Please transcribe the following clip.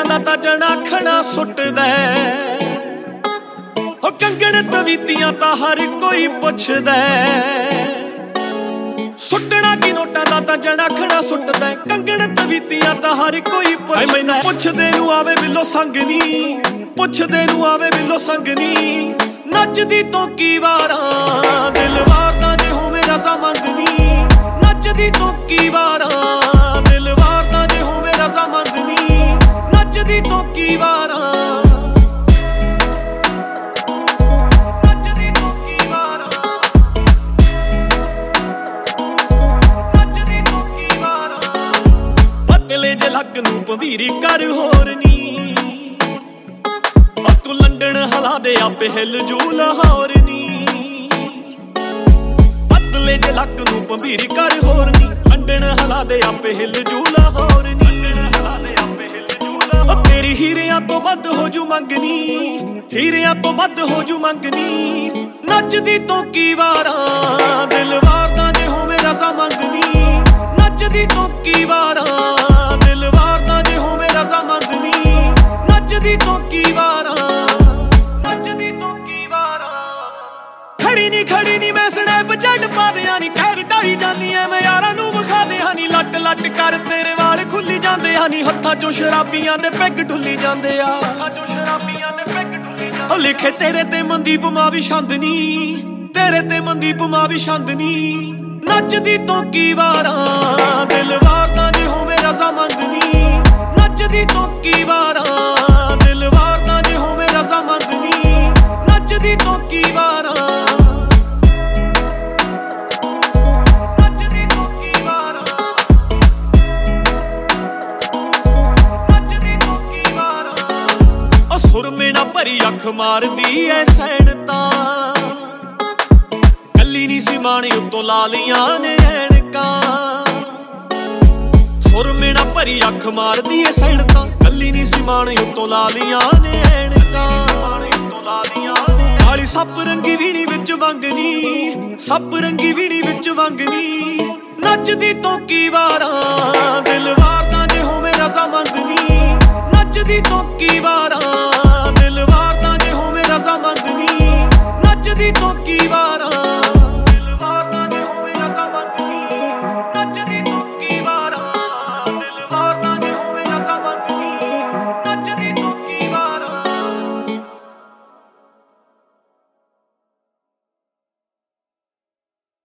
ਨੋਟਾਂ ਦਾ ਤਾਂ ਜਨਾਖਣਾ ਸੁੱਟਦਾ ਹੋ ਕੰਗਣ ਤਵੀਤੀਆਂ ਤਾਂ ਹਰ ਕੋਈ ਪੁੱਛਦਾ ਸੁੱਟਣਾ ਕੀ ਨੋਟਾਂ ਦਾ ਤਾਂ ਜਨਾਖਣਾ ਸੁੱਟਦਾ ਕੰਗਣ ਤਵੀਤੀਆਂ ਤਾਂ ਹਰ ਕੋਈ ਪੁੱਛਦਾ ਮੈਨੂੰ ਪੁੱਛਦੇ ਨੂੰ ਆਵੇ ਬਿੱਲੋ ਸੰਗ ਨੀ ਪੁੱਛਦੇ ਨੂੰ ਆਵੇ ਬਿੱਲੋ ਸੰਗ ਨੀ ਨੱਚਦੀ ਤੋਂ ਕੀ ਵਾਰਾਂ ਦਿਲ ਵਾਰਦਾ ਜੇ ਹੋਵੇ ਰਜ਼ਾਮੰਦ ਨੀ ਨੱਚਦੀ ਤੋਂ ਕੀ ਵਾਰਾਂ ਦਿਲ ਵਾਰਦਾ ਜੇ ਹੋਵੇ ਰਜ਼ਾਮੰਦ ਨੀ ਨੱਚਦੀ ਤੋਂ ਕੀ ਵਾਰਾਂ ਨੱਚਦੀ ਤੋਂ ਕੀ ਵਾਰਾਂ ਨੱਚਦੀ ਤੋਂ ਕੀ ਵਾਰਾਂ ਪਤਲੇ ਜੇ ਲੱਕ ਨੂੰ ਭੰਵੀਰੀ ਕਰ ਹੋਰ ਨੀ ਤੂੰ ਲੰਡਨ ਹਲਾ ਦੇ ਆਪੇ ਹਿੱਲ ਜੂ ਲਾਹੌਰ ਨੀ ਪਤਲੇ ਜੇ ਲੱਕ ਨੂੰ ਭੰਵੀਰੀ ਕਰ ਹੋਰ ਨੀ ਲੰਡਨ ਹਲਾ ਦੇ ਆਪੇ ਹਿੱਲ ਜੂ ਲਾਹੌਰ ਨੀ ਤੇਰੀ ਹੀਰਿਆਂ ਤੋਂ ਵੱਧ ਹੋ ਜੂ ਮੰਗਨੀ ਹੀਰਿਆਂ ਤੋਂ ਵੱਧ ਹੋ ਜੂ ਮੰਗਨੀ ਨੱਚਦੀ ਤੋਂ ਕੀ ਵਾਰਾਂ ਦਿਲ ਵਾਰਦਾ ਜੇ ਹੋਵੇ ਰਜ਼ਾਮੰਦ ਨੀ ਨੱਚਦੀ ਤੋਂ ਕੀ ਵਾਰਾਂ ਦਿਲ ਵਾਰਦਾ ਜੇ ਹੋਵੇ ਰਜ਼ਾਮੰਦ ਨੀ ਨੱਚਦੀ ਤੋਂ ਕੀ ਵਾਰਾਂ ਨੱਚਦੀ ਤੋਂ ਕੀ ਵਾਰਾਂ ਖੜੀ ਨੀ ਮੈਂ ਸਨੈਪ ਜੱਟ ਪਾਦਿਆਂ ਨੀ ਕਹਿਰ ਢਾਈ ਜਾਂਦੀ ਐ ਮੈਂ ਯਾਰਾਂ ਨੂੰ ਵਿਖਾਦਿਆਂ ਨੀ ਲੱਟ ਲੱਟ ਕਰ ਤੇਰੇ ਵਾਲ ਖੁੱਲੀ ਜਾਂਦੇ ਆ ਨੀ ਹੱਥਾਂ ਚੋਂ ਸ਼ਰਾਬੀਆਂ ਦੇ ਪੈਗ ਡੁੱਲੀ ਜਾਂਦੇ ਆ ਹੱਥਾਂ ਚੋਂ ਸ਼ਰਾਬੀਆਂ ਦੇ ਪੈਗ ਡੁੱਲੀ ਜਾਂਦੇ ਲਿਖੇ ਤੇਰੇ ਤੇ ਮਨਦੀਪ ਮਾਂ ਵੀ ਛੰਦ ਨੀ ਤੇਰੇ ਤੇ ਮਨਦੀਪ ਮਾਂ ਵੀ ਛੰਦ ਨੀ ਨੱਚਦੀ ਤੋਂ ਕੀ ਵਾਰਾਂ ਦਿਲ ਵਾਰਦਾ ਜੇ ਹੋਵੇ ਰਜ਼ਾਮੰਦ ਨੀ ਨੱਚਦੀ ਤੋਂ ਕੀ ਵਾਰਾਂ ਦਿਲ ਵਾਰਦਾ ਜੇ ਹੋਵੇ ਰਜ਼ਾਮੰਦ ਨੀ ਨੱਚਦੀ ਤੋਂ ਕੀ ਵਾਰਾਂ ਨੱਚਦੀ ਤੋਂ ਕੀ ਵਾਰਾਂ ਨੱਚਦੀ ਤੋਂ ਕੀ ਵਾਰਾਂ ਉਹ ਸੁਰਮੇ ਨਾ ਭਰੀ ਅੱਖ ਮਾਰਦੀ ਐ ਸੈਣ ਤਾਂ ਕੱਲੀ ਨੀ ਸੀ ਮਾਣੀ ਉੱਤੋਂ ਲਾ ਲੀਆਂ ਨੇ ਐਨਕਾਂ ਸੁਰਮੇ ਨਾ ਭਰੀ ਅੱਖ ਮਾਰਦੀ ਐ ਸੈਣ ਤਾਂ ਕੱਲੀ ਨੀ ਸੀ ਮਾਣੀ ਉੱਤੋਂ ਲਾ ਲੀਆਂ ਨੇ ਐਨਕਾਂ ਕਾਲੀ ਸੱਪ ਰੰਗੀ ਵੀਣੀ ਵਿੱਚ ਵੰਗਨੀ ਸੱਪ ਰੰਗੀ ਵੀਣੀ ਵਿੱਚ ਵੰਗਨੀ ਨੱਚਦੀ ਤੋਂ ਕੀ ਵਾਰਾਂ ਦਿਲ